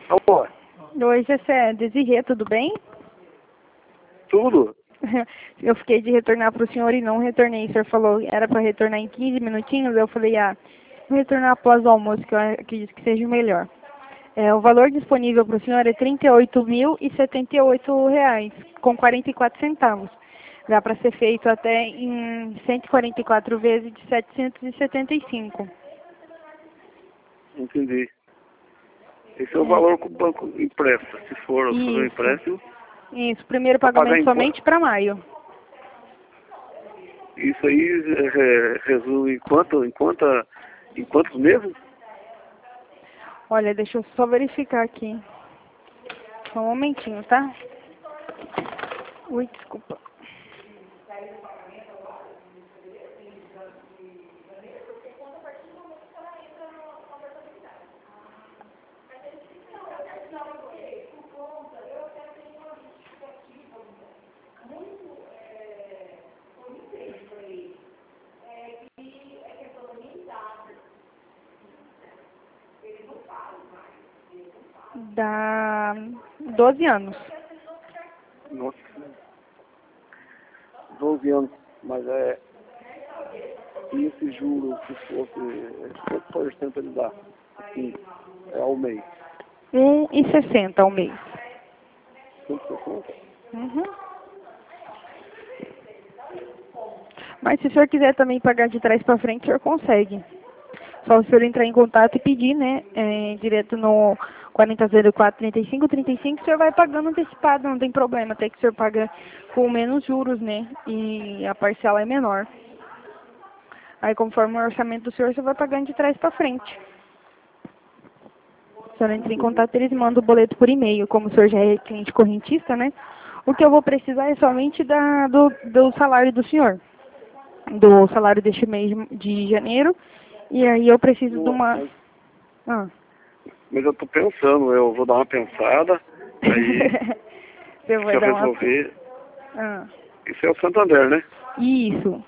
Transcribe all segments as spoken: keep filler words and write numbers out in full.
Alô? Oi, Gessé, Desirê, tudo bem? Tudo? Eu fiquei de retornar para o senhor e não retornei. O senhor falou que era para retornar em quinze minutinhos. Eu falei, ah, vou retornar após o almoço, que eu acredito que seja melhor. É, o valor disponível para o senhor é trinta e oito mil e setenta e oito reais, com quarenta e quatro centavos. Dá para ser feito até em cento e quarenta e quatro vezes de setecentos e setenta e cinco. Entendi. Esse é o valor que o banco empresta. Se for fazer um Isso. empréstimo, Isso, primeiro pra pagar pagamento em somente quanto? para maio. Isso aí é, resume em, quanto, em, quanta, em quantos meses? Olha, deixa eu só verificar aqui. Só um momentinho, tá? Ui, desculpa. Dá doze anos. Nossa, doze anos. Mas é... E esse juro, se fosse... Quanto por cento ele dá? Assim, é ao mês? um e sessenta ao mês. cento e sessenta? Uhum. Mas se o senhor quiser também pagar de trás para frente, o senhor consegue. Só o senhor entrar em contato e pedir, né? É, direto no quarenta zero quatro, trinta e cinco, trinta e cinco, o senhor vai pagando antecipado, não tem problema. Até que o senhor paga com menos juros, né? E a parcela é menor. Aí, conforme o orçamento do senhor, você vai pagando de trás para frente. O senhor entra em contato, eles mandam o boleto por e-mail. Como o senhor já é cliente correntista, né? O que eu vou precisar é somente da, do, do salário do senhor. Do salário deste mês de janeiro. E aí eu preciso de Não, uma... mas, Ah. mas eu tô pensando, eu vou dar uma pensada, aí Você se vai eu dar uma... resolver... Ah. Isso é o Santander, né? Isso.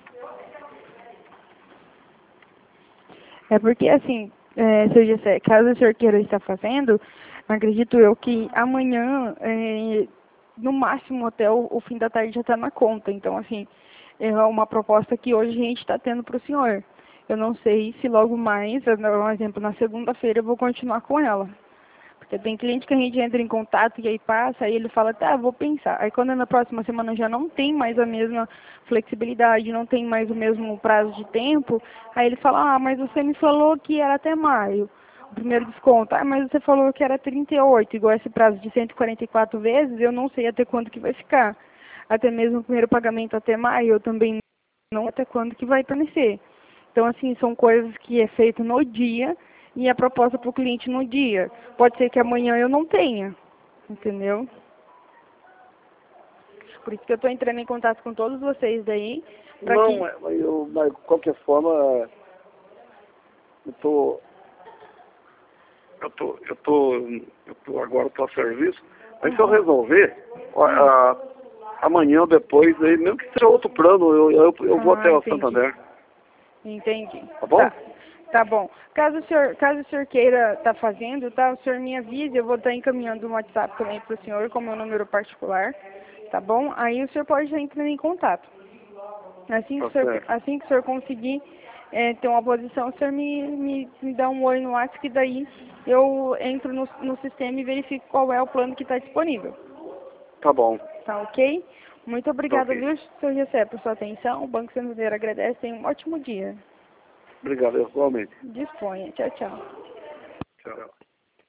É porque, assim, é, seu Gessé, caso o senhor queira estar fazendo, acredito eu que amanhã, é, no máximo até o, o fim da tarde já está na conta. Então, assim, é uma proposta que hoje a gente está tendo para o senhor. Eu não sei se logo mais, por exemplo, na segunda-feira eu vou continuar com ela. Porque tem cliente que a gente entra em contato e aí passa, aí ele fala, tá, vou pensar. Aí quando é na próxima semana já não tem mais a mesma flexibilidade, não tem mais o mesmo prazo de tempo, aí ele fala, ah, mas você me falou que era até maio, o primeiro desconto. Ah, mas você falou que era trinta e oito, igual esse prazo de cento e quarenta e quatro vezes, eu não sei até quando que vai ficar. Até mesmo o primeiro pagamento até maio, eu também não sei até quando que vai permanecer. Então, assim, são coisas que é feito no dia e a proposta para o cliente no dia. Pode ser que amanhã eu não tenha, entendeu? Por isso que eu estou entrando em contato com todos vocês daí, para Não, que... é, mas eu, mas de qualquer forma, eu tô, eu tô, eu tô, eu tô agora tô a serviço, mas se eu resolver, a, a, amanhã ou depois, aí, mesmo que seja outro plano, eu, eu, eu vou Ah, até o entendi. Santander, Entendi. tá bom? Tá. Tá bom. Caso o senhor, caso o senhor queira estar tá fazendo, tá? O senhor me avise, eu vou estar tá encaminhando um WhatsApp também para o senhor com o meu número particular, tá bom? Aí o senhor pode estar entrando em contato. Assim que Tá o senhor, certo. assim que o senhor conseguir é, ter uma posição, o senhor me, me, me dá um oi no WhatsApp, que daí eu entro no, no sistema e verifico qual é o plano que está disponível. Tá bom, Tá ok? Muito tá obrigada, ok. viu, seu Gessé, por sua atenção. O Banco Santander agradece. Tenha um ótimo dia. Obrigado, igualmente. Disponha. Tchau, tchau. Tchau.